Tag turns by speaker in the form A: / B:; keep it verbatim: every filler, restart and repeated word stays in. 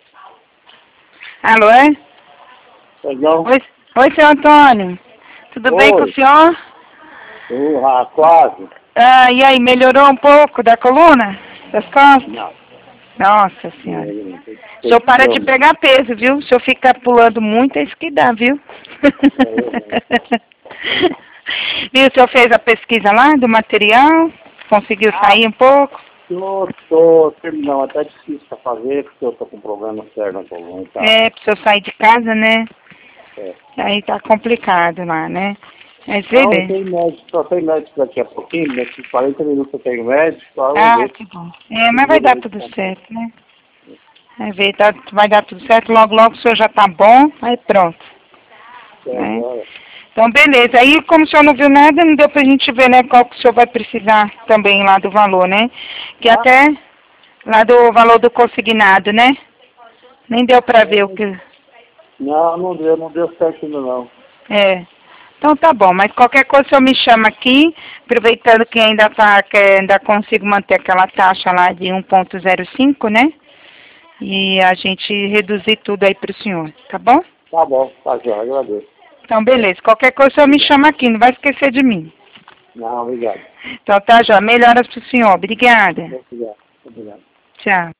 A: Alô, é?
B: Perdão?
A: Oi, oi, seu Antônio. Tudo
B: Oi.
A: bem com o senhor?
B: Uh, ah, quase.
A: Ah, e aí, melhorou um pouco da coluna? Das costas?
B: Não.
A: Nossa senhora. O senhor para de pegar peso, viu? O senhor fica pulando muito, é isso que dá, viu? Viu, o senhor fez a pesquisa lá do material? Conseguiu
B: Ah,
A: sair um pouco?
B: Tô, tô terminando, até difícil pra fazer, porque eu tô com problema sério na coluna e tal.
A: É, pro senhor sair de casa, né?
B: É.
A: Aí tá complicado lá, né? Mas
B: Não,
A: ele...
B: eu tenho médico, só tem médico daqui a pouquinho, daqui quarenta minutos eu tenho médico, só eu
A: Ah,
B: ver.
A: que bom. É, mas vai dar tudo certo, né? Vai ver, tá, vai dar tudo certo, logo, logo o senhor já tá bom, aí pronto. Né? Então, beleza. Aí, como o senhor não viu nada, não deu pra gente ver, né, qual que o senhor vai precisar também lá do valor, né? Que
B: Ah.
A: até lá do valor do consignado, né? Nem deu pra ver o que...
B: Não, não deu, não deu certo ainda não.
A: É. Então tá bom, mas qualquer coisa o senhor me chama aqui, aproveitando que ainda tá, que ainda consigo manter aquela taxa lá de um ponto zero cinco, né? E a gente reduzir tudo aí pro senhor, tá bom?
B: Tá bom, tá já, agradeço.
A: Então, beleza. Qualquer coisa o senhor me chama aqui, não vai esquecer de mim.
B: Não, obrigado.
A: Então tá, já. Melhoras pro senhor. Obrigada.
B: Obrigado. Obrigado.
A: Tchau.